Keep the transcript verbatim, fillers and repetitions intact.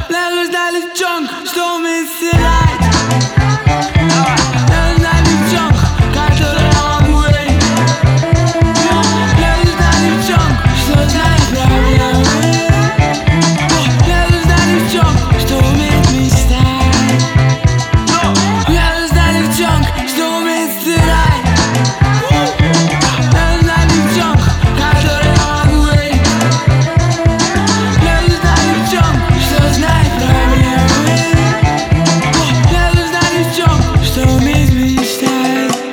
La rue dans le junk, je dormais c'est light.